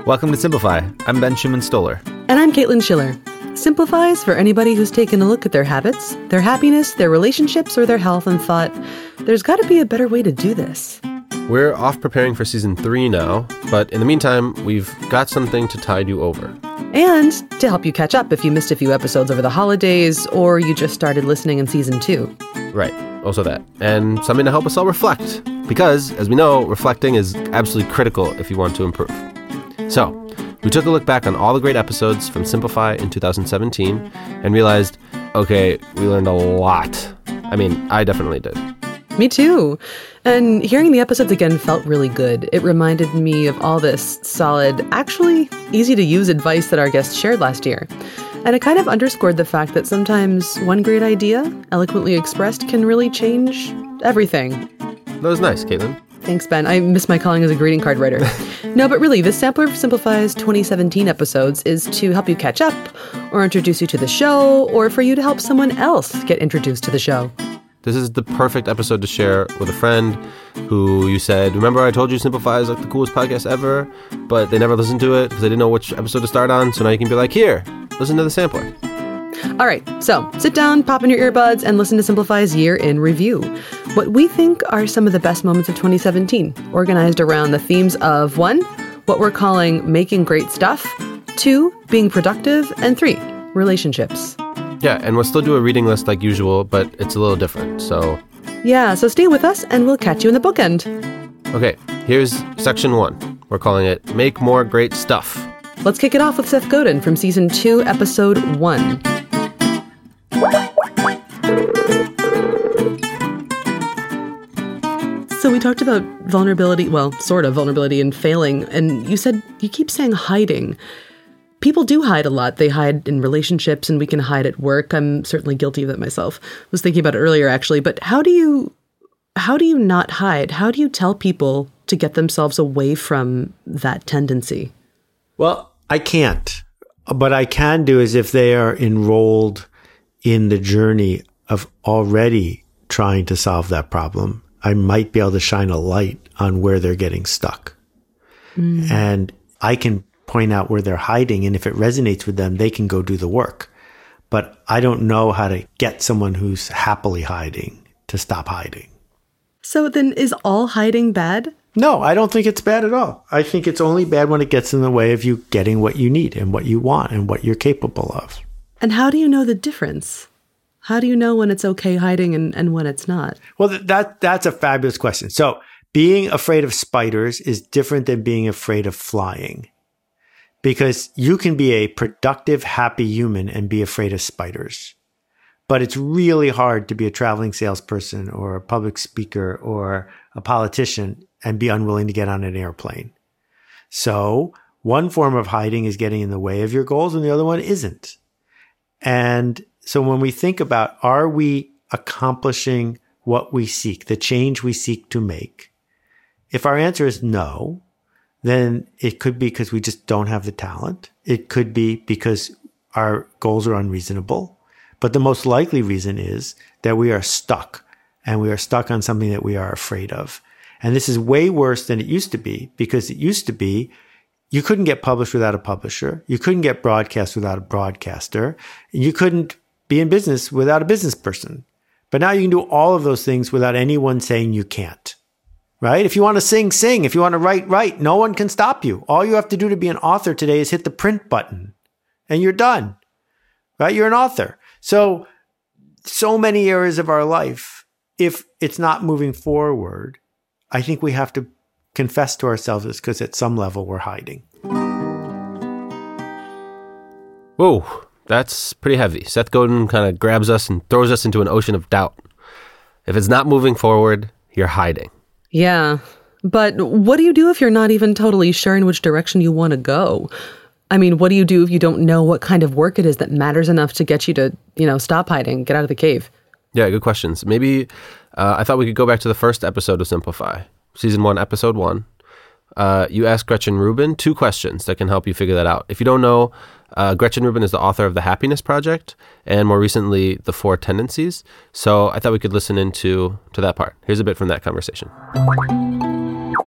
Welcome to Simplify. I'm Ben Schumann-Stoller. And I'm Caitlin Schiller. Simplify is for anybody who's taken a look at their habits, their happiness, their relationships, or their health and thought, there's got to be a better way to do this. We're off preparing for season 3 now, but in the meantime, we've got something to tide you over. And to help you catch up if you missed a few episodes over the holidays or you just started listening in season 2. Right, also that. And something to help us all reflect. Because, as we know, reflecting is absolutely critical if you want to improve. So, we took a look back on all the great episodes from Simplify in 2017 and realized, okay, we learned a lot. I mean, I definitely did. Me too. And hearing the episodes again felt really good. It reminded me of all this solid, actually easy-to-use advice that our guests shared last year. And it kind of underscored the fact that sometimes one great idea, eloquently expressed, can really change everything. That was nice, Caitlin. Thanks, Ben. I miss my calling as a greeting card writer. No, but really, this sampler of Simplify's 2017 episodes is to help you catch up, or introduce you to the show, or for you to help someone else get introduced to the show. This is the perfect episode to share with a friend who you said, remember I told you Simplify is like the coolest podcast ever, but they never listened to it because they didn't know which episode to start on, so now you can be like, here, listen to the sampler. All right, so sit down, pop in your earbuds, and listen to Simplify's Year in Review. What we think are some of the best moments of 2017, organized around the themes of 1, what we're calling making great stuff, 2, being productive, and 3, relationships. Yeah, and we'll still do a reading list like usual, but it's a little different, so... Yeah, so stay with us, and we'll catch you in the bookend. Okay, here's section 1. We're calling it Make More Great Stuff. Let's kick it off with Seth Godin from season 2, episode 1. So we talked about vulnerability, well, sort of vulnerability and failing, and you said you keep saying hiding. People do hide a lot. They hide in relationships, and we can hide at work. I'm certainly guilty of that myself. I was thinking about it earlier, actually. But how do you not hide? How do you tell people to get themselves away from that tendency? Well, I can't. What I can do is if they are enrolled in the journey of already trying to solve that problem, I might be able to shine a light on where they're getting stuck. And I can point out where they're hiding, and if it resonates with them, they can go do the work. But I don't know how to get someone who's happily hiding to stop hiding. So then is all hiding bad? No, I don't think it's bad at all. I think it's only bad when it gets in the way of you getting what you need and what you want and what you're capable of. And how do you know the difference? How do you know when it's okay hiding and when it's not? Well, that's a fabulous question. So being afraid of spiders is different than being afraid of flying. Because you can be a productive, happy human and be afraid of spiders. But it's really hard to be a traveling salesperson or a public speaker or a politician and be unwilling to get on an airplane. So one form of hiding is getting in the way of your goals and the other one isn't. And so when we think about, are we accomplishing what we seek, the change we seek to make? If our answer is no, then it could be because we just don't have the talent. It could be because our goals are unreasonable. But the most likely reason is that we are stuck, and we are stuck on something that we are afraid of. And this is way worse than it used to be, because it used to be you couldn't get published without a publisher. You couldn't get broadcast without a broadcaster. And you couldn't be in business without a business person. But now you can do all of those things without anyone saying you can't. Right? If you want to sing, sing. If you want to write, write. No one can stop you. All you have to do to be an author today is hit the print button and you're done. Right? You're an author. So many areas of our life, if it's not moving forward, I think we have to confess to ourselves it's because at some level we're hiding. Whoa, that's pretty heavy. Seth Godin kind of grabs us and throws us into an ocean of doubt. If it's not moving forward, you're hiding. Yeah, but what do you do if you're not even totally sure in which direction you want to go? I mean, what do you do if you don't know what kind of work it is that matters enough to get you to, stop hiding, get out of the cave? Yeah, good questions. Maybe I thought we could go back to the first episode of Simplify, season 1, episode 1. You asked Gretchen Rubin 2 questions that can help you figure that out. If you don't know, Gretchen Rubin is the author of The Happiness Project and more recently, The 4 Tendencies. So I thought we could listen into that part. Here's a bit from that conversation.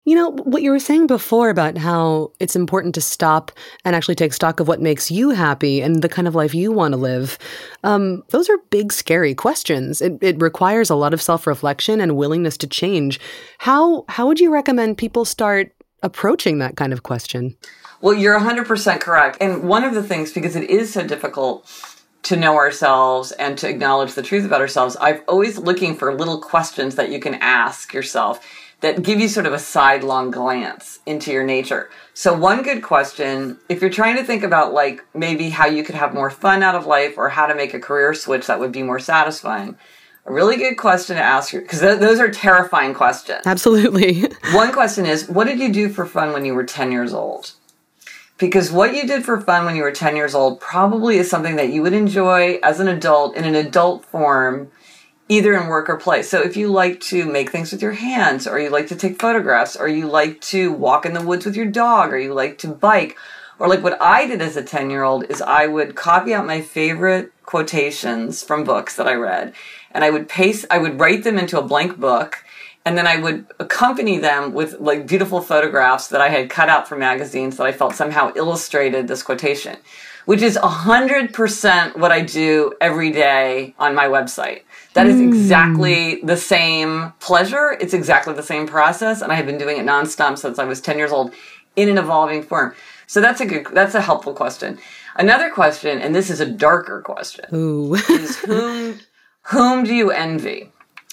You know, what you were saying before about how it's important to stop and actually take stock of what makes you happy and the kind of life you want to live. Those are big, scary questions. It requires a lot of self-reflection and willingness to change. How would you recommend people start approaching that kind of question? Well, you're 100% correct. And one of the things, because it is so difficult to know ourselves and to acknowledge the truth about ourselves, I'm always looking for little questions that you can ask yourself that give you sort of a sidelong glance into your nature. So one good question, if you're trying to think about like maybe how you could have more fun out of life or how to make a career switch that would be more satisfying, a really good question to ask, because those are terrifying questions. Absolutely. One question is, what did you do for fun when you were 10 years old? Because what you did for fun when you were 10 years old probably is something that you would enjoy as an adult in an adult form, either in work or play. So if you like to make things with your hands, or you like to take photographs, or you like to walk in the woods with your dog, or you like to bike, or like what I did as a 10-year-old is I would copy out my favorite quotations from books that I read, and I would write them into a blank book, and then I would accompany them with like beautiful photographs that I had cut out from magazines that I felt somehow illustrated this quotation, which is 100% what I do every day on my website. That is exactly the same pleasure. It's exactly the same process. And I have been doing it nonstop since I was 10 years old in an evolving form. So that's a helpful question. Another question, and this is a darker question, is whom do you envy?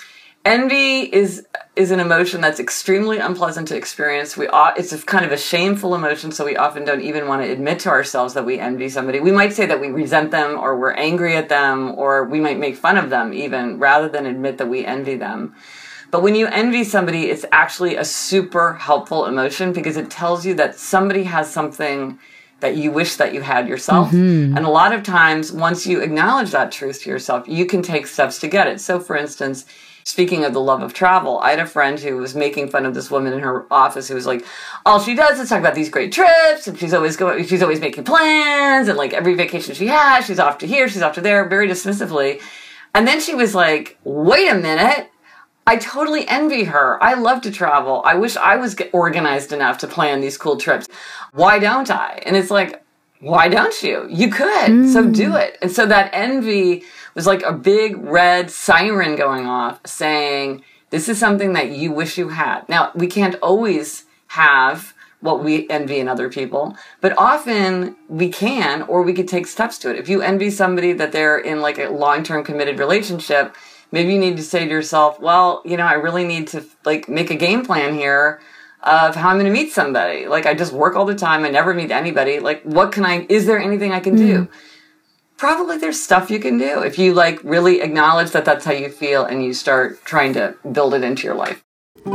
Envy is an emotion that's extremely unpleasant to experience. It's a kind of a shameful emotion, so we often don't even want to admit to ourselves that we envy somebody. We might say that we resent them, or we're angry at them, or we might make fun of them even, rather than admit that we envy them. But when you envy somebody, it's actually a super helpful emotion because it tells you that somebody has something that you wish that you had yourself. And a lot of times, once you acknowledge that truth to yourself, you can take steps to get it. So, for instance, speaking of the love of travel, I had a friend who was making fun of this woman in her office who was like, all she does is talk about these great trips, and she's always making plans, and like every vacation she has, she's off to here, she's off to there, very dismissively. And then she was like, wait a minute, I totally envy her. I love to travel. I wish I was organized enough to plan these cool trips. Why don't I? And it's like, why don't you? You could, so do it. And so that envy was like a big red siren going off saying, this is something that you wish you had. Now, we can't always have what we envy in other people, but often we can, or we could take steps to it. If you envy somebody that they're in like a long-term committed relationship, maybe you need to say to yourself, well, you know, I really need to like make a game plan here of how I'm going to meet somebody. Like I just work all the time. I never meet anybody. Like is there anything I can do? Probably there's stuff you can do if you like really acknowledge that that's how you feel and you start trying to build it into your life.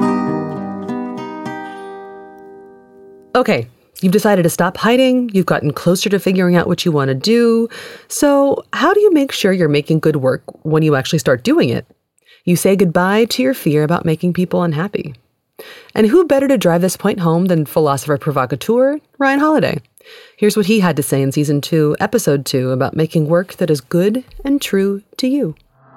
Okay, you've decided to stop hiding. You've gotten closer to figuring out what you want to do. So how do you make sure you're making good work when you actually start doing it? You say goodbye to your fear about making people unhappy. And who better to drive this point home than philosopher provocateur Ryan Holiday? Here's what he had to say in Season 2, Episode 2, about making work that is good and true to you.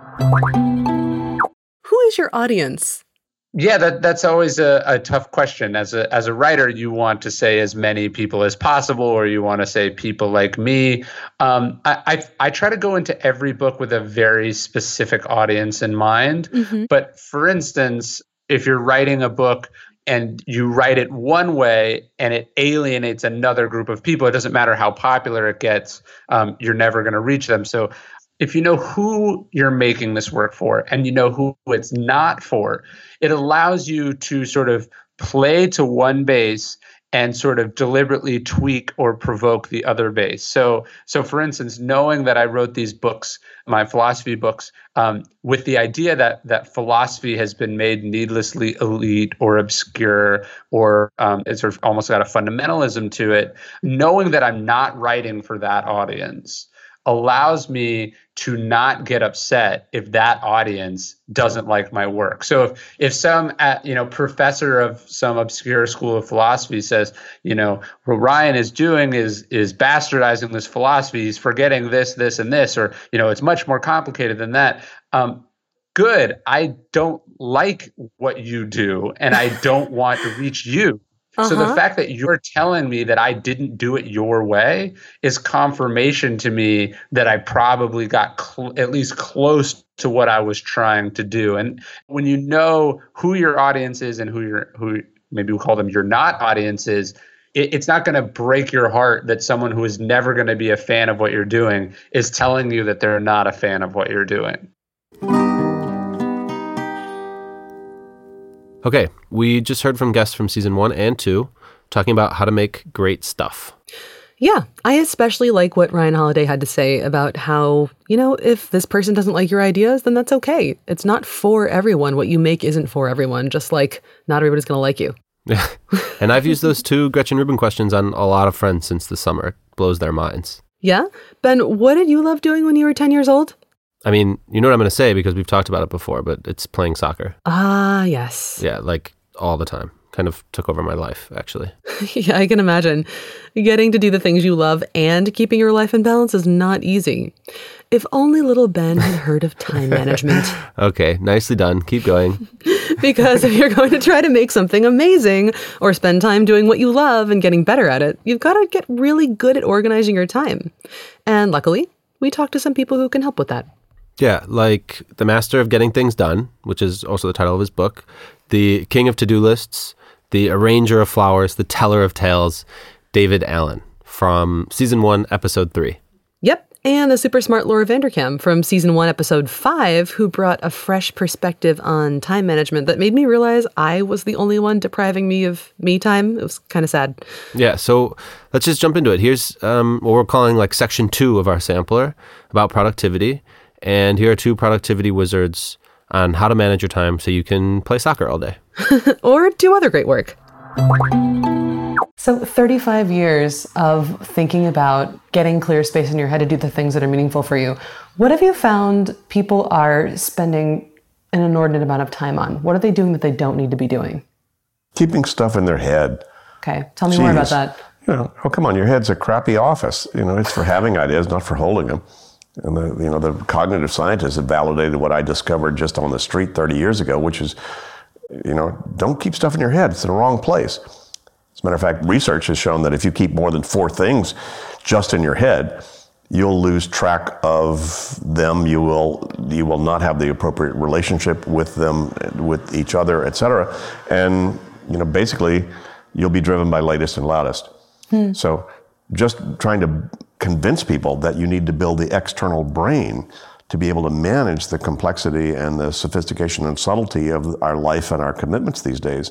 Who is your audience? Yeah, that's always a tough question. As a writer, you want to say as many people as possible, or you want to say people like me. I try to go into every book with a very specific audience in mind. But for instance, if you're writing a book and you write it one way and it alienates another group of people, it doesn't matter how popular it gets, you're never going to reach them. So if you know who you're making this work for and you know who it's not for, it allows you to sort of play to one base and sort of deliberately tweak or provoke the other base. So for instance, knowing that I wrote these books, my philosophy books, with the idea that philosophy has been made needlessly elite or obscure, or it's sort of almost got a fundamentalism to it, knowing that I'm not writing for that audience allows me to not get upset if that audience doesn't like my work. So if some professor of some obscure school of philosophy says, what Ryan is doing is bastardizing this philosophy, he's forgetting this, this, and this, or it's much more complicated than that. good. I don't like what you do, and I don't want to reach you. So the fact that you're telling me that I didn't do it your way is confirmation to me that I probably got at least close to what I was trying to do. And when you know who your audience is and who maybe we'll call them your not audience is, it's not going to break your heart that someone who is never going to be a fan of what you're doing is telling you that they're not a fan of what you're doing. Okay, we just heard from guests from season 1 and 2 talking about how to make great stuff. Yeah, I especially like what Ryan Holiday had to say about how, if this person doesn't like your ideas, then that's okay. It's not for everyone. What you make isn't for everyone, just like not everybody's going to like you. Yeah, and I've used those 2 Gretchen Rubin questions on a lot of friends since the summer. It blows their minds. Yeah? Ben, what did you love doing when you were 10 years old? I mean, you know what I'm going to say because we've talked about it before, but it's playing soccer. Ah, yes. Yeah, like all the time. Kind of took over my life, actually. Yeah, I can imagine. Getting to do the things you love and keeping your life in balance is not easy. If only little Ben had heard of time management. Okay, nicely done. Keep going. Because if you're going to try to make something amazing or spend time doing what you love and getting better at it, you've got to get really good at organizing your time. And luckily, we talked to some people who can help with that. Yeah, like the master of getting things done, which is also the title of his book, the king of to-do lists, the arranger of flowers, the teller of tales, David Allen from season 1, episode 3. Yep, and the super smart Laura Vanderkam from season 1, episode 5, who brought a fresh perspective on time management that made me realize I was the only one depriving me of me time. It was kind of sad. Yeah, so let's just jump into it. Here's what we're calling like section 2 of our sampler about productivity. And here are 2 productivity wizards on how to manage your time so you can play soccer all day. Or do other great work. So 35 years of thinking about getting clear space in your head to do the things that are meaningful for you. What have you found people are spending an inordinate amount of time on? What are they doing that they don't need to be doing? Keeping stuff in their head. Okay, tell me more about that. Oh, come on, your head's a crappy office. It's for having ideas, not for holding them. And the cognitive scientists have validated what I discovered just on the street 30 years ago, which is, don't keep stuff in your head. It's in the wrong place. As a matter of fact, research has shown that if you keep more than 4 things just in your head, you'll lose track of them. You will not have the appropriate relationship with them, with each other, et cetera. And, basically, you'll be driven by latest and loudest. So just trying to convince people that you need to build the external brain to be able to manage the complexity and the sophistication and subtlety of our life and our commitments these days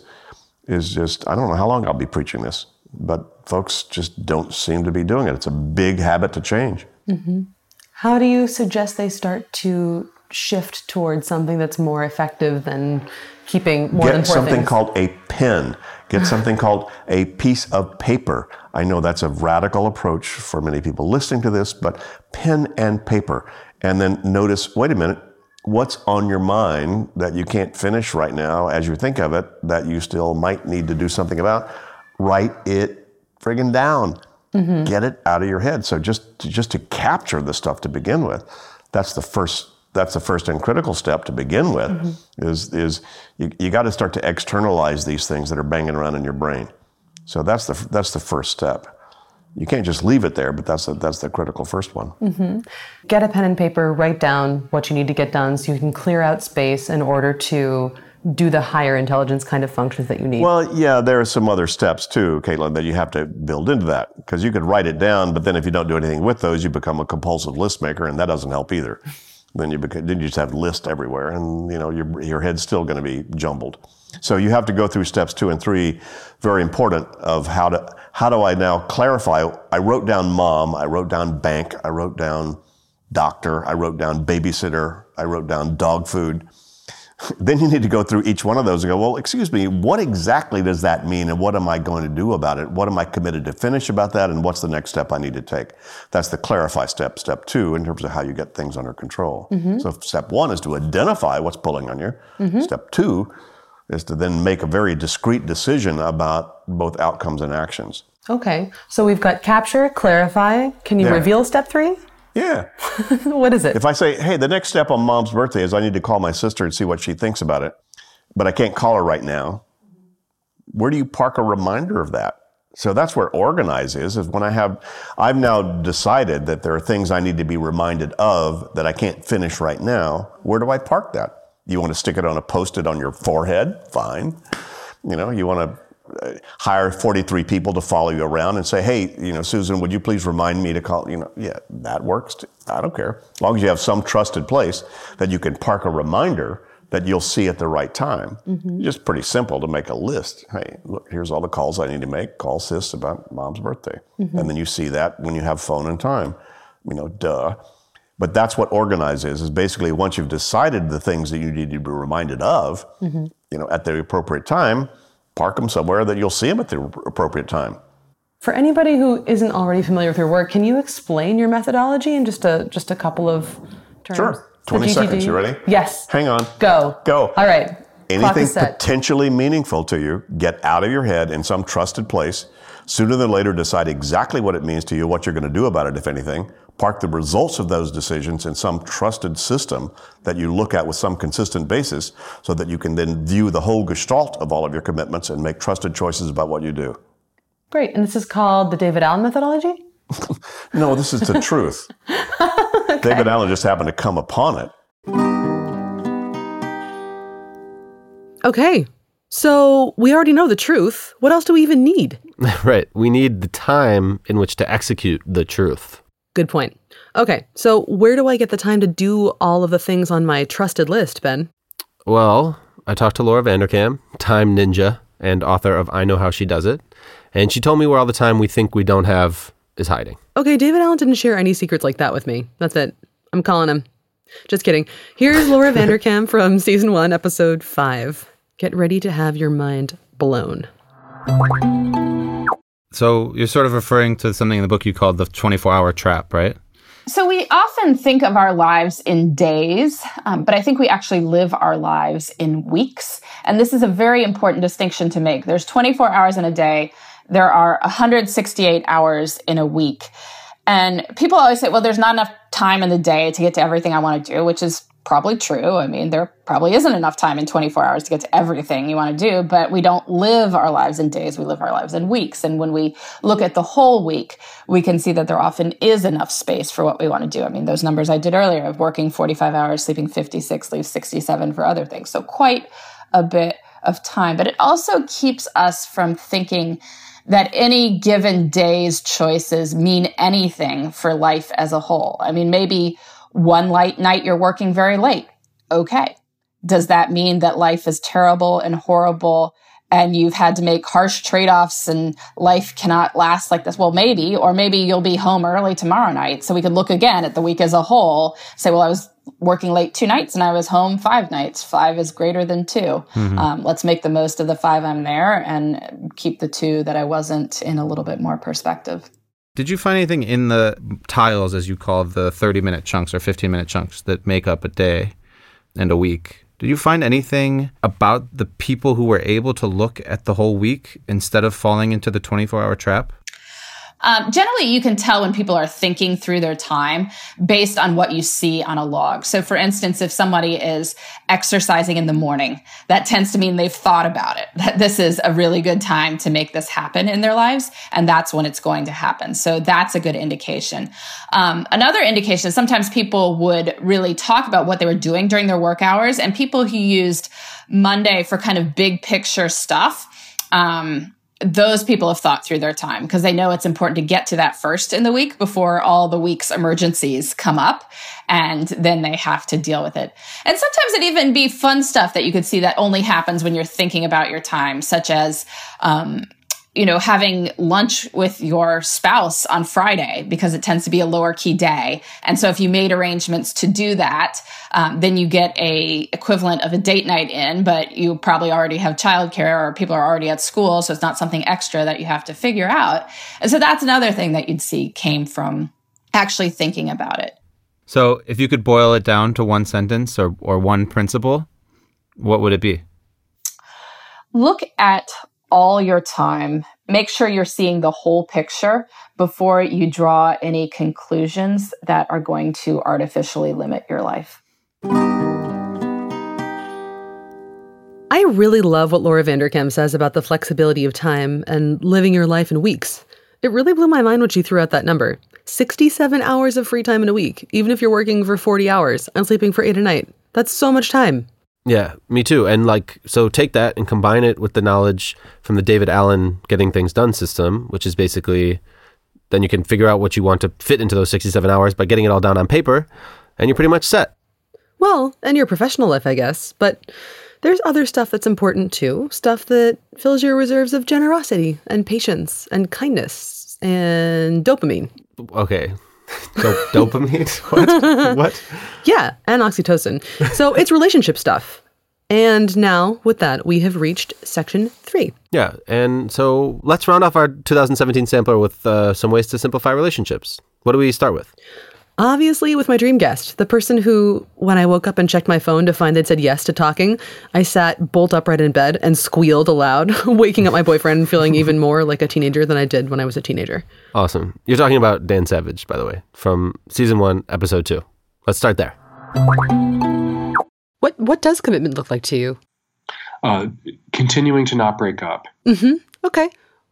is just, I don't know how long I'll be preaching this, but folks just don't seem to be doing it. It's a big habit to change. Mm-hmm. How do you suggest they start to shift towards something that's more effective than keeping more than 4 things? Get something called a pen. Get something called a piece of paper. I know that's a radical approach for many people listening to this, but pen and paper. And then notice, wait a minute, what's on your mind that you can't finish right now as you think of it, that you still might need to do something about? Write it friggin' down. Mm-hmm. Get it out of your head. So just to capture the stuff to begin with, that's the first and critical step to begin with. Mm-hmm. is you got to start to externalize these things that are banging around in your brain. So that's the first step. You can't just leave it there, but that's the critical first one. Mm-hmm. Get a pen and paper, write down what you need to get done so you can clear out space in order to do the higher intelligence kind of functions that you need. Well, yeah, there are some other steps too, Caitlin, that you have to build into that, because you could write it down, but then if you don't do anything with those, you become a compulsive list maker, and that doesn't help either. Then you just have lists everywhere, and your head's still going to be jumbled. So you have to go through steps 2 and 3, very important, of how do I now clarify. I wrote down mom, I wrote down bank, I wrote down doctor, I wrote down babysitter, I wrote down dog food. Then you need to go through each one of those and go, well, excuse me, what exactly does that mean, and what am I going to do about it? What am I committed to finish about that, and what's the next step I need to take? That's the clarify step 2, in terms of how you get things under control. Mm-hmm. So step 1 is to identify what's pulling on you. Mm-hmm. Step 2 is to then make a very discrete decision about both outcomes and actions. Okay, so we've got capture, clarify. Can you reveal step 3? Yeah. What is it? If I say, hey, the next step on Mom's birthday is I need to call my sister and see what she thinks about it, but I can't call her right now, where do you park a reminder of that? So that's where organize is when I've now decided that there are things I need to be reminded of that I can't finish right now. Where do I park that? You want to stick it on a Post-it on your forehead? Fine. You want to hire 43 people to follow you around and say, hey, Susan, would you please remind me to call? Yeah, that works. I don't care. As long as you have some trusted place that you can park a reminder that you'll see at the right time. Mm-hmm. Just pretty simple to make a list. Hey, look, here's all the calls I need to make. Call sis about Mom's birthday. Mm-hmm. And then you see that when you have phone and time. Duh. But that's what organize is basically once you've decided the things that you need to be reminded of, mm-hmm. At the appropriate time, park them somewhere that you'll see them at the appropriate time. For anybody who isn't already familiar with your work, can you explain your methodology in just a couple of terms? Sure. 20 seconds. You ready? Yes. Hang on. Go. All right. Anything potentially meaningful to you, get out of your head in some trusted place. Sooner than later, decide exactly what it means to you, what you're going to do about it, if anything. Park the results of those decisions in some trusted system that you look at with some consistent basis so that you can then view the whole gestalt of all of your commitments and make trusted choices about what you do. Great. And this is called the David Allen methodology? No, this is the truth. Okay. David Allen just happened to come upon it. Okay. So we already know the truth. What else do we even need? Right. We need the time in which to execute the truth. Good point. Okay. So where do I get the time to do all of the things on my trusted list, Ben? Well, I talked to Laura Vanderkam, time ninja and author of I Know How She Does It. And she told me where all the time we think we don't have is hiding. Okay, David Allen didn't share any secrets like that with me. That's it. I'm calling him. Just kidding. Here's Laura Vanderkam from season 1, episode 5. Get ready to have your mind blown. So you're sort of referring to something in the book you called the 24-hour trap, right? So we often think of our lives in days, but I think we actually live our lives in weeks. And this is a very important distinction to make. There's 24 hours in a day. There are 168 hours in a week. And people always say, well, there's not enough time in the day to get to everything I want to do, which is probably true. I mean, there probably isn't enough time in 24 hours to get to everything you want to do, but we don't live our lives in days. We live our lives in weeks. And when we look at the whole week, we can see that there often is enough space for what we want to do. I mean, those numbers I did earlier of working 45 hours, sleeping 56, leave 67 for other things. So quite a bit of time. But it also keeps us from thinking that any given day's choices mean anything for life as a whole. I mean, maybe one light night you're working very late. Okay. Does that mean that life is terrible and horrible and you've had to make harsh trade-offs and life cannot last like this? Well, maybe, or maybe you'll be home early tomorrow night. So we could look again at the week as a whole, say, well, I was working late 2 nights and I was home 5 nights. 5 is greater than 2. Mm-hmm. Let's make the most of the 5 I'm there and keep the 2 that I wasn't in a little bit more perspective. Did you find anything in the tiles, as you call the 30-minute chunks or 15-minute chunks that make up a day and a week? Did you find anything about the people who were able to look at the whole week instead of falling into the 24-hour trap? Generally, you can tell when people are thinking through their time based on what you see on a log. So, for instance, if somebody is exercising in the morning, that tends to mean they've thought about it, that this is a really good time to make this happen in their lives, and that's when it's going to happen. So that's a good indication. Another indication is sometimes people would really talk about what they were doing during their work hours, and people who used Monday for kind of big picture stuff, those people have thought through their time because they know it's important to get to that first in the week before all the week's emergencies come up, and then they have to deal with it. And sometimes it even be fun stuff that you could see that only happens when you're thinking about your time, such as, having lunch with your spouse on Friday because it tends to be a lower key day. And so if you made arrangements to do that, then you get a equivalent of a date night in, but you probably already have childcare or people are already at school. So it's not something extra that you have to figure out. And so that's another thing that you'd see came from actually thinking about it. So if you could boil it down to one sentence or one principle, what would it be? Look at all your time, make sure you're seeing the whole picture before you draw any conclusions that are going to artificially limit your life. I really love what Laura Vanderkam says about the flexibility of time and living your life in weeks. It really blew my mind when she threw out that number. 67 hours of free time in a week, even if you're working for 40 hours and sleeping for 8 a night. That's so much time. Yeah, me too. And so take that and combine it with the knowledge from the David Allen Getting Things Done system, which is basically then you can figure out what you want to fit into those 67 hours by getting it all down on paper, and you're pretty much set. Well, and your professional life, I guess. But there's other stuff that's important too. Stuff that fills your reserves of generosity and patience and kindness and dopamine. Okay. Dopamine? What? What? Yeah, and oxytocin. So it's relationship stuff. And now, with that, we have reached section 3. Yeah, and so let's round off our 2017 sampler with some ways to simplify relationships. What do we start with? Obviously, with my dream guest, the person who, when I woke up and checked my phone to find they'd said yes to talking, I sat bolt upright in bed and squealed aloud, waking up my boyfriend and feeling even more like a teenager than I did when I was a teenager. Awesome. You're talking about Dan Savage, by the way, from season 1, episode 2. Let's start there. What does commitment look like to you? Continuing to not break up. Mm-hmm. Okay.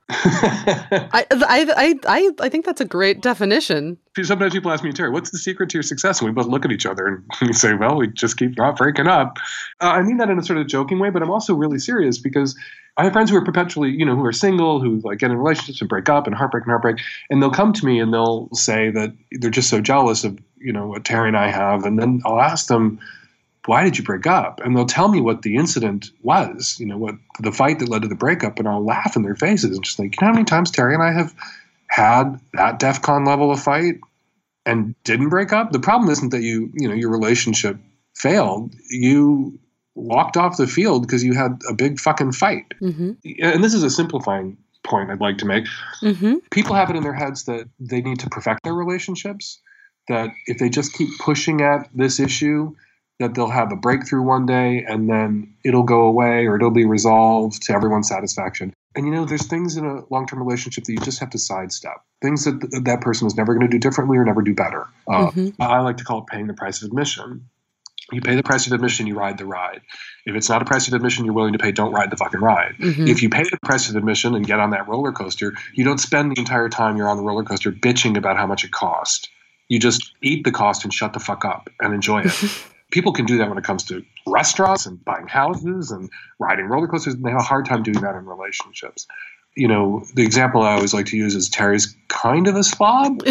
I think that's a great definition. Sometimes people ask me, Terry, what's the secret to your success? And we both look at each other and we say, well, we just keep not breaking up. I mean that in a sort of joking way, but I'm also really serious because I have friends who are perpetually, who are single, who get in relationships and break up and heartbreak. And they'll come to me and they'll say that they're just so jealous of, what Terry and I have. And then I'll ask them, why did you break up? And they'll tell me what the incident was, what the fight that led to the breakup. And I'll laugh in their faces and just think, how many times Terry and I have had that DEFCON level of fight and didn't break up? The problem isn't that your relationship failed. You walked off the field because you had a big fucking fight. Mm-hmm. And this is a simplifying point I'd like to make. Mm-hmm. People have it in their heads that they need to perfect their relationships, that if they just keep pushing at this issue, that they'll have a breakthrough one day and then it'll go away or it'll be resolved to everyone's satisfaction. And there's things in a long-term relationship that you just have to sidestep. Things that that person is never going to do differently or never do better. I like to call it paying the price of admission. You pay the price of admission, you ride the ride. If it's not a price of admission you're willing to pay, don't ride the fucking ride. Mm-hmm. If you pay the price of admission and get on that roller coaster, you don't spend the entire time you're on the roller coaster bitching about how much it cost. You just eat the cost and shut the fuck up and enjoy it. People can do that when it comes to restaurants and buying houses and riding roller coasters. And they have a hard time doing that in relationships. The example I always like to use is Terry's kind of a slob.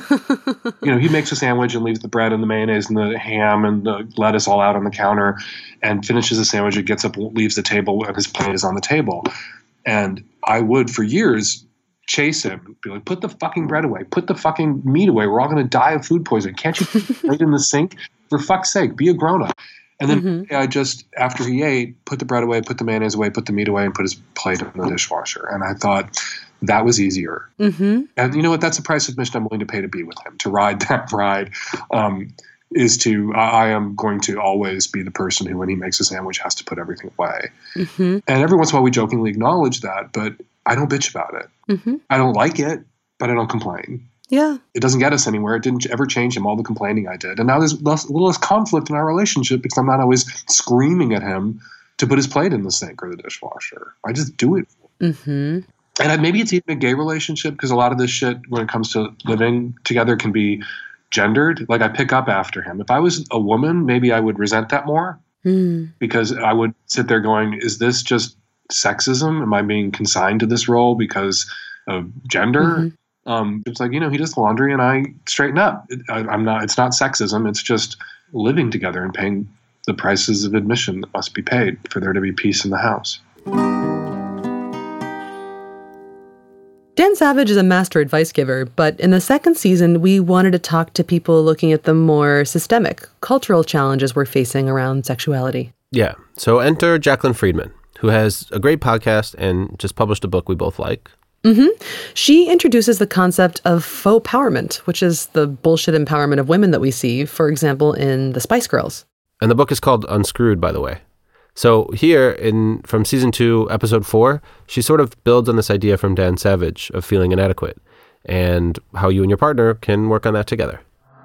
He makes a sandwich and leaves the bread and the mayonnaise and the ham and the lettuce all out on the counter and finishes the sandwich and gets up and leaves the table and his plate is on the table. And I would, for years, chase him and be like, put the fucking bread away. Put the fucking meat away. We're all going to die of food poisoning. Can't you put the plate in the sink? For fuck's sake, be a grown-up. And then I just, after he ate, put the bread away, put the mayonnaise away, put the meat away, and put his plate in the dishwasher. And I thought that was easier. Mm-hmm. And you know what? That's the price of admission I'm willing to pay to be with him, to ride that ride. I am going to always be the person who, when he makes a sandwich, has to put everything away. Mm-hmm. And every once in a while we jokingly acknowledge that, but I don't bitch about it. Mm-hmm. I don't like it, but I don't complain. Yeah. It doesn't get us anywhere. It didn't ever change him, all the complaining I did. And now there's a little less conflict in our relationship because I'm not always screaming at him to put his plate in the sink or the dishwasher. I just do it. Mm-hmm. And maybe it's even a gay relationship because a lot of this shit, when it comes to living together, can be gendered. Like I pick up after him. If I was a woman, maybe I would resent that more because I would sit there going, is this just sexism? Am I being consigned to this role because of gender? Mm-hmm. It's like, he does the laundry and I straighten up. It's not sexism. It's just living together and paying the prices of admission that must be paid for there to be peace in the house. Dan Savage is a master advice giver, but in the second season, we wanted to talk to people looking at the more systemic, cultural challenges we're facing around sexuality. Yeah. So enter Jacqueline Friedman, who has a great podcast and just published a book we both like. Mm-hmm. She introduces the concept of faux empowerment, which is the bullshit empowerment of women that we see, for example, in the Spice Girls. And the book is called Unscrewed, by the way. So here from season 2, episode 4, she sort of builds on this idea from Dan Savage of feeling inadequate and how you and your partner can work on that together.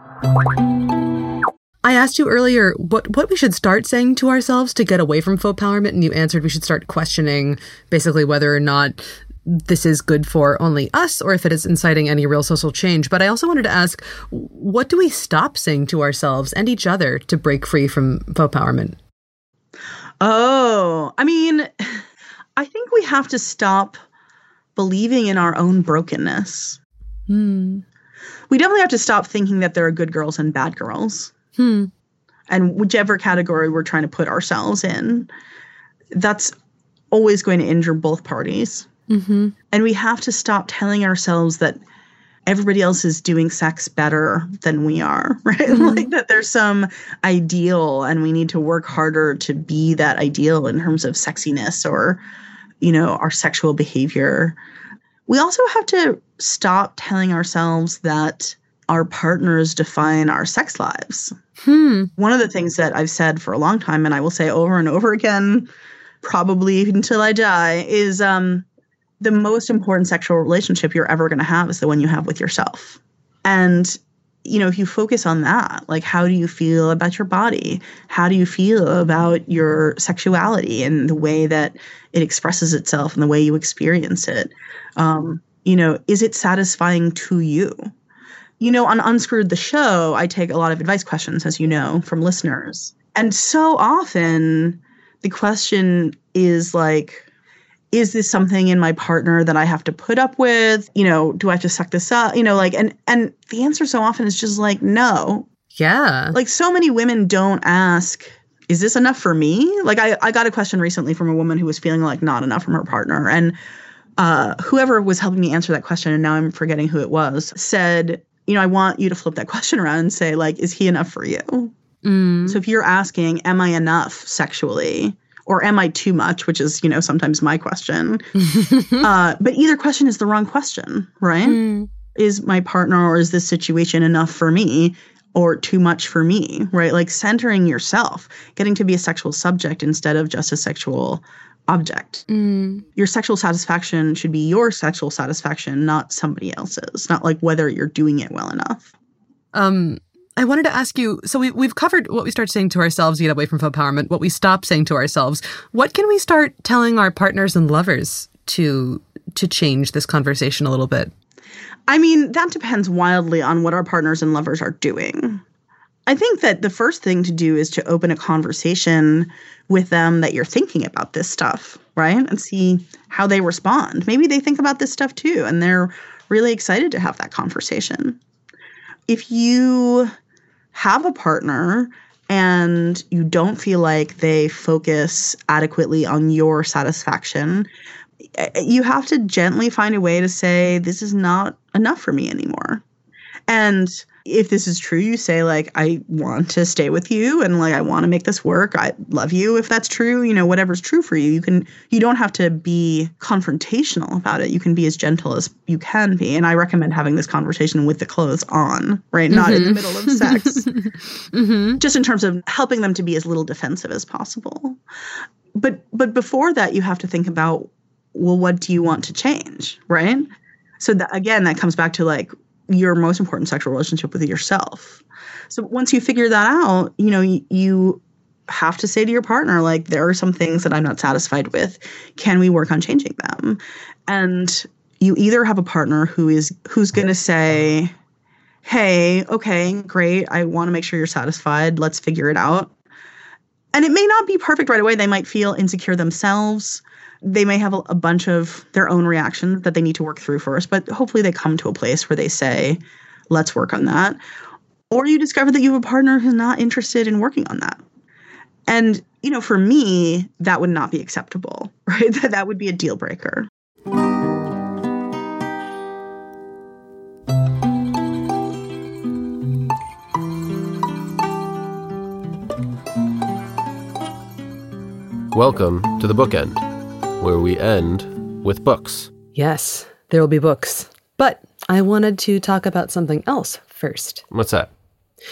I asked you earlier what we should start saying to ourselves to get away from faux empowerment, and you answered we should start questioning basically whether or not this is good for only us or if it is inciting any real social change. But I also wanted to ask, what do we stop saying to ourselves and each other to break free from faux empowerment? Oh, I mean, I think we have to stop believing in our own brokenness. We definitely have to stop thinking that there are good girls and bad girls. And whichever category we're trying to put ourselves in, that's always going to injure both parties. And we have to stop telling ourselves that everybody else is doing sex better than we are, right? Like that there's some ideal and we need to work harder to be that ideal in terms of sexiness or, you know, our sexual behavior. We also have to stop telling ourselves that our partners define our sex lives. One of the things that I've said for a long time, and I will say over and over again, probably until I die, is the most important sexual relationship you're ever going to have is the one you have with yourself. And, you know, if you focus on that, like, how do you feel about your body? How do you feel about your sexuality and the way that it expresses itself and the way you experience it? You know, is it satisfying to you? You know, on Unscrewed the Show, I take a lot of advice questions, as you know, from listeners. And so often the question is like, is this something in my partner that I have to put up with? You know, do I have to suck this up? You know, like, and the answer so often is just like, no. Yeah. Like, so many women don't ask, is this enough for me? Like, I got a question recently from a woman who was feeling like not enough from her partner. And whoever was helping me answer that question, and now I'm forgetting who it was, said, you know, I want you to flip that question around and say, like, is he enough for you? So if you're asking, am I enough sexually? Or am I too much, which is, you know, sometimes my question. But either question is the wrong question, right? Is my partner or is this situation enough for me or too much for me, right? Like centering yourself, getting to be a sexual subject instead of just a sexual object. Your sexual satisfaction should be your sexual satisfaction, not somebody else's, not like whether you're doing it well enough. I wanted to ask you, so we've covered what we start saying to ourselves to get away from faux empowerment, what we stop saying to ourselves. What can we start telling our partners and lovers to change this conversation a little bit? I mean, that depends wildly on what our partners and lovers are doing. I think that the first thing to do is to open a conversation with them that you're thinking about this stuff, right? And see how they respond. Maybe they think about this stuff too, and they're really excited to have that conversation. If you have a partner and you don't feel like they focus adequately on your satisfaction, you have to gently find a way to say, this is not enough for me anymore. And if this is true, you say, like, I want to stay with you and, like, I want to make this work. I love you. If that's true, you know, whatever's true for you, you don't have to be confrontational about it. You can be as gentle as you can be. And I recommend having this conversation with the clothes on, right? Not in the middle of sex. Just in terms of helping them to be as little defensive as possible. But before that, you have to think about, well, what do you want to change, right? So again, that comes back to, like, your most important sexual relationship with yourself. So once you figure that out, you know, you have to say to your partner, like, there are some things that I'm not satisfied with. Can we work on changing them? And you either have a partner who's going to say, hey, okay, great. I want to make sure you're satisfied. Let's figure it out. And it may not be perfect right away. They might feel insecure themselves. They may have a bunch of their own reactions that they need to work through first, but hopefully they come to a place where they say, let's work on that. Or you discover that you have a partner who's not interested in working on that. And, you know, for me, that would not be acceptable, right? That would be a deal breaker. Welcome to The Bookend, where we end with books. Yes, there will be books. But I wanted to talk about something else first. What's that?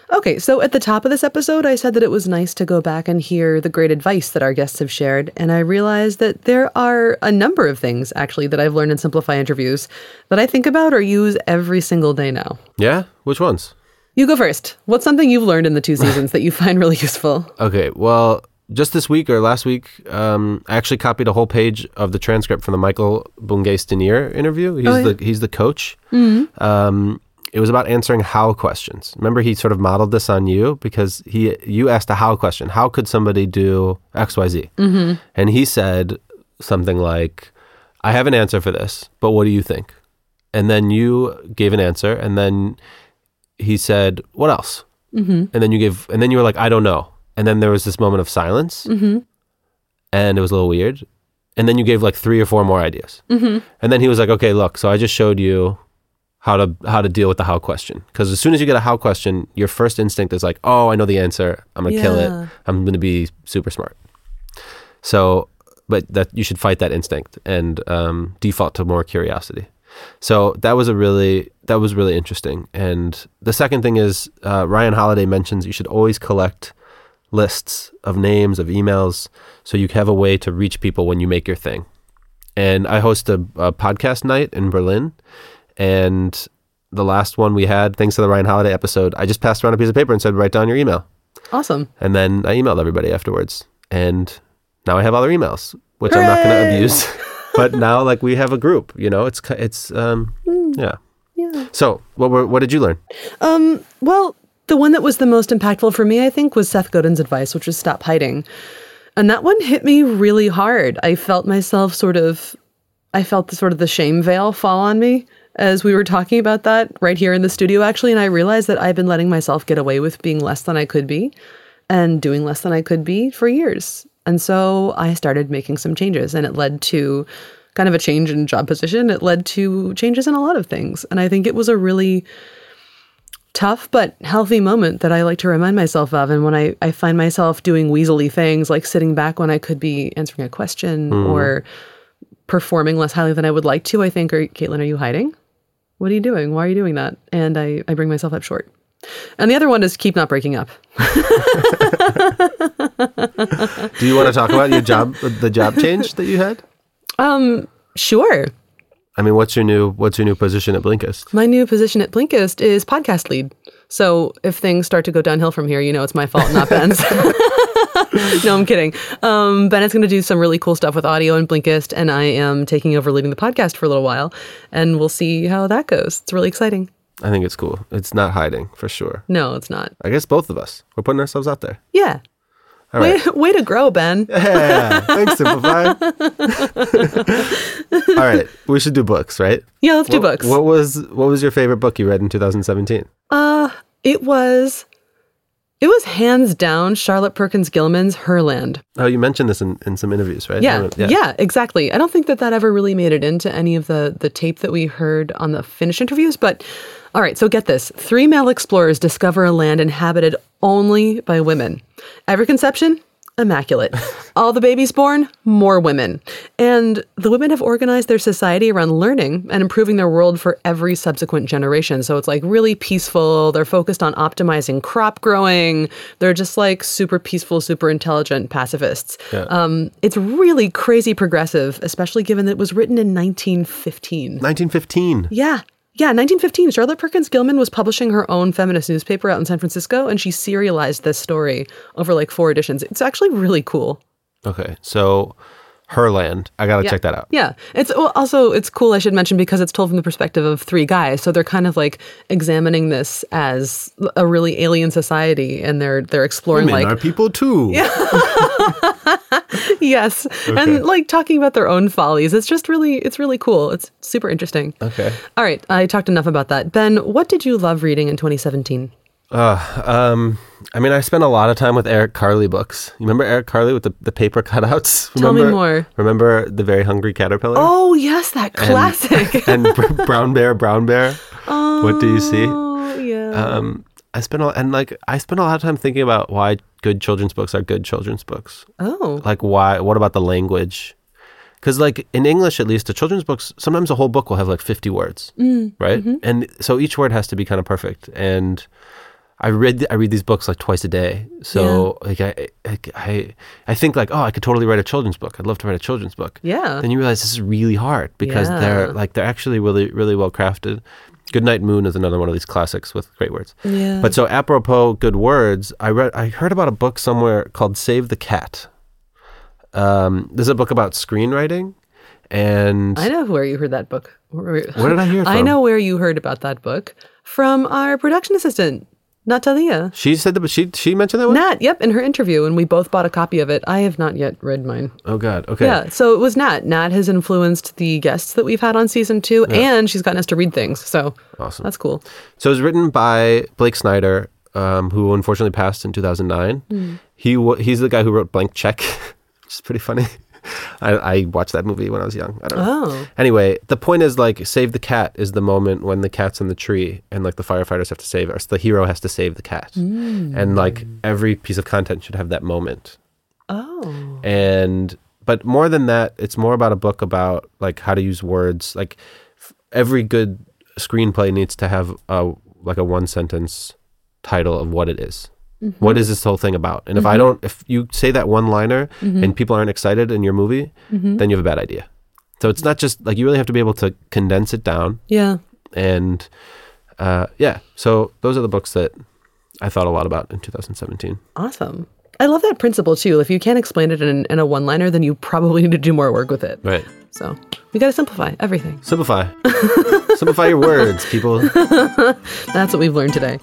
Okay, so at the top of this episode, I said that it was nice to go back and hear the great advice that our guests have shared, and I realized that there are a number of things, actually, that I've learned in Simplify interviews that I think about or use every single day now. Yeah? Which ones? You go first. What's something you've learned in the 2 seasons that you find really useful? Okay, well, just this week or last week, I actually copied a whole page of the transcript from the Michael Bungay-Stanier interview. He's the coach. Mm-hmm. It was about answering how questions. Remember, he sort of modeled this on you because you asked a how question. How could somebody do X, Y, Z? Mm-hmm. And he said something like, I have an answer for this, but what do you think? And then you gave an answer, and then he said, what else? Mm-hmm. And then you were like, I don't know. And then there was this moment of silence, mm-hmm. and it was a little weird. And then you gave like 3 or 4 more ideas. Mm-hmm. And then he was like, okay, look, so I just showed you how to deal with the how question. Because as soon as you get a how question, your first instinct is like, oh, I know the answer. I'm going to kill it. I'm going to be super smart. So, but that you should fight that instinct and default to more curiosity. So that was really interesting. And the second thing is Ryan Holiday mentions you should always collect lists of names, of emails, so you have a way to reach people when you make your thing. And I host a podcast night in Berlin. And the last one we had, thanks to the Ryan Holiday episode, I just passed around a piece of paper and said, write down your email. Awesome. And then I emailed everybody afterwards. And now I have all their emails, which I'm not going to abuse. But now, like, we have a group, it's yeah. So what did you learn? Well, the one that was the most impactful for me, I think, was Seth Godin's advice, which was stop hiding. And that one hit me really hard. I felt the shame veil fall on me as we were talking about that right here in the studio, actually. And I realized that I've been letting myself get away with being less than I could be and doing less than I could be for years. And so I started making some changes, and it led to kind of a change in job position. It led to changes in a lot of things. And I think it was a really tough but healthy moment that I like to remind myself of. And when I find myself doing weaselly things like sitting back when I could be answering a question or performing less highly than I would like to, I think, Caitlin, are you hiding? What are you doing? Why are you doing that? And I bring myself up short. And the other one is keep not breaking up. Do you want to talk about the job change that you had? Sure. I mean, what's your new position at Blinkist? My new position at Blinkist is podcast lead. So if things start to go downhill from here, it's my fault, not Ben's. No, I'm kidding. Bennett's going to do some really cool stuff with audio and Blinkist, and I am taking over leading the podcast for a little while, and we'll see how that goes. It's really exciting. I think it's cool. It's not hiding, for sure. No, it's not. I guess both of us. We're putting ourselves out there. Yeah. All right. Way to grow, Ben. Yeah. Thanks, Simplify. All right. We should do books, right? Yeah, let's do books. What was your favorite book you read in 2017? It was hands down Charlotte Perkins Gilman's Herland. Oh, you mentioned this in some interviews, right? Yeah, exactly. I don't think that ever really made it into any of the tape that we heard on the Finnish interviews, but all right, so get this. 3 male explorers discover a land inhabited only by women. Every conception, immaculate. All the babies born, more women. And the women have organized their society around learning and improving their world for every subsequent generation. So it's like really peaceful. They're focused on optimizing crop growing. They're just like super peaceful, super intelligent pacifists. Yeah. It's really crazy progressive, especially given that it was written in 1915. 1915? Yeah. Yeah, 1915, Charlotte Perkins Gilman was publishing her own feminist newspaper out in San Francisco, and she serialized this story over like 4 editions. It's actually really cool. Okay, so Herland, I gotta check that out. Yeah, it's cool, I should mention, because it's told from the perspective of 3 guys, so they're kind of like examining this as a really alien society, and they're exploring women are people too. Yeah. Yes, okay. And like talking about their own follies. It's really cool. It's super interesting. Okay. All right, I talked enough about that. Ben, what did you love reading in 2017? I mean, I spent a lot of time with Eric Carle books. You remember Eric Carle with the paper cutouts? Tell me more. Remember The Very Hungry Caterpillar? Oh, yes, that classic. And Brown Bear. Oh, what do you see? Yeah. I spent a lot of time thinking about why good children's books are good children's books. Oh. Like why? What about the language? Because like in English, at least, the children's books, sometimes a whole book will have like 50 words, right? Mm-hmm. And so each word has to be kind of perfect. And I read these books like twice a day. So like I think like, oh, I could totally write a children's book. I'd love to write a children's book. Yeah. Then you realize this is really hard because they're actually really, really well crafted. Goodnight Moon is another one of these classics with great words. Yeah. But so apropos good words, I heard about a book somewhere called Save the Cat. This is a book about screenwriting. And I know where you heard that book. Where did I hear it from? I know where you heard about that book from our production assistant, Natalia. She said that, she mentioned that one? Nat, yep, in her interview, and we both bought a copy of it. I have not yet read mine. Oh, God. Okay. Yeah, so it was Nat. Nat has influenced the guests that we've had on season 2, and she's gotten us to read things. So awesome. That's cool. So it was written by Blake Snyder, who unfortunately passed in 2009. He's the guy who wrote Blank Check, which is pretty funny. I watched that movie when I was young. I don't know. Oh. Anyway, the point is like Save the Cat is the moment when the cat's in the tree and like the firefighters have to save her. So the hero has to save the cat. And like every piece of content should have that moment. Oh. But more than that, it's more about a book about like how to use words. Like every good screenplay needs to have a one sentence title of what it is. What is this whole thing about? And if you say that one liner and people aren't excited in your movie, then you have a bad idea. So it's not just like, you really have to be able to condense it down. Yeah. And so those are the books that I thought a lot about in 2017. Awesome. I love that principle too. If you can't explain it in a one-liner, then you probably need to do more work with it. Right. So we got to simplify everything. Simplify. Simplify your words, people. That's what we've learned today.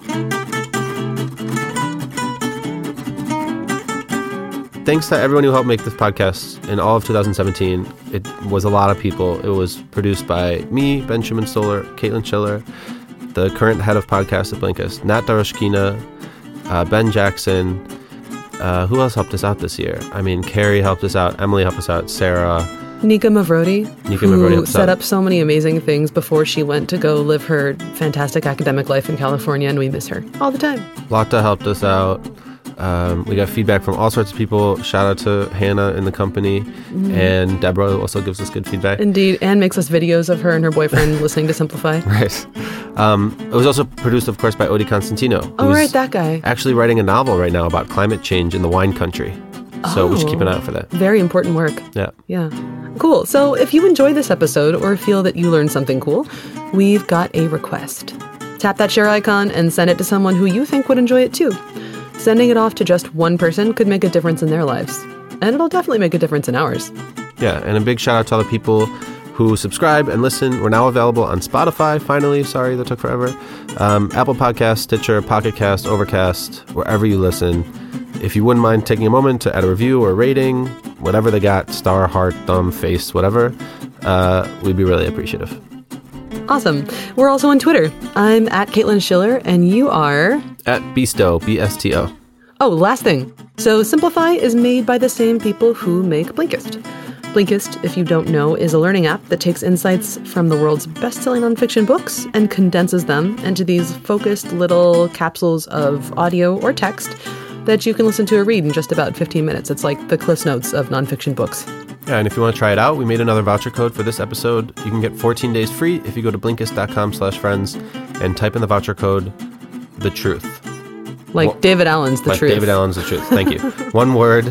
Thanks to everyone who helped make this podcast in all of 2017. It was a lot of people. It was produced by me, Ben Schuman-Stoler, Caitlin Schiller, the current head of podcast at Blinkist, Nat Daroshkina, Ben Jackson. Who else helped us out this year? I mean, Carrie helped us out, Emily helped us out, Sarah. Nika Mavrodi, who set up so many amazing things before she went to go live her fantastic academic life in California, and we miss her all the time. Lotta helped us out. We got feedback from all sorts of people. Shout out to Hannah in the company. And Deborah also gives us good feedback. Indeed, and makes us videos of her and her boyfriend listening to Simplify. Right. It was also produced, of course, by Odi Constantino. Oh, right, that guy. Actually writing a novel right now about climate change in the wine country. So we should keep an eye out for that. Very important work. Yeah. Yeah. Cool. So if you enjoyed this episode or feel that you learned something cool, we've got a request. Tap that share icon and send it to someone who you think would enjoy it too. Sending it off to just one person could make a difference in their lives. And it'll definitely make a difference in ours. Yeah, and a big shout out to all the people who subscribe and listen. We're now available on Spotify, finally. Sorry that took forever. Apple Podcasts, Stitcher, Pocket Cast, Overcast, wherever you listen. If you wouldn't mind taking a moment to add a review or rating, whatever they got, star, heart, thumb, face, whatever, we'd be really appreciative. Awesome. We're also on Twitter. I'm at Caitlin Schiller, and you are... At Besto, B-S-T-O. Oh, last thing. So Simplify is made by the same people who make Blinkist. Blinkist, if you don't know, is a learning app that takes insights from the world's best-selling nonfiction books and condenses them into these focused little capsules of audio or text that you can listen to or read in just about 15 minutes. It's like the Cliff's Notes of nonfiction books. Yeah, and if you want to try it out, we made another voucher code for this episode. You can get 14 days free if you go to Blinkist.com/friends and type in the voucher code, The Truth. Like David Allen's The Truth. David Allen's The Truth. Thank you. One word,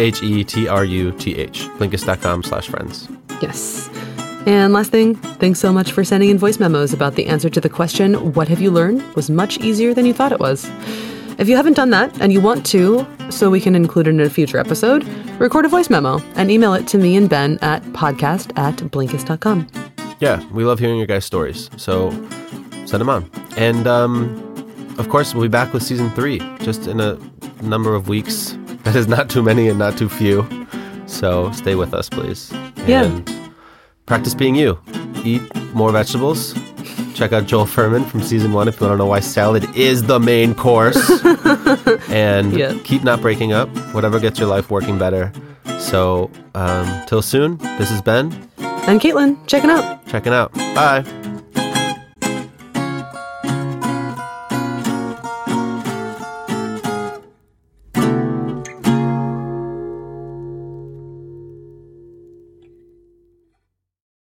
THETRUTH. Blinkist.com/friends. Yes. And last thing, thanks so much for sending in voice memos about the answer to the question, what have you learned, was much easier than you thought it was. If you haven't done that and you want to, so we can include it in a future episode, record a voice memo and email it to me and Ben at podcast@blinkist.com. Yeah, we love hearing your guys' stories, so send them on. And, of course, we'll be back with season 3, just in a number of weeks. That is not too many and not too few. So stay with us, please. And practice being you. Eat more vegetables. Check out Joel Furman from season 1 if you want to know why salad is the main course. And keep not breaking up. Whatever gets your life working better. So, till soon, this is Ben. And Caitlin, checking out. Bye.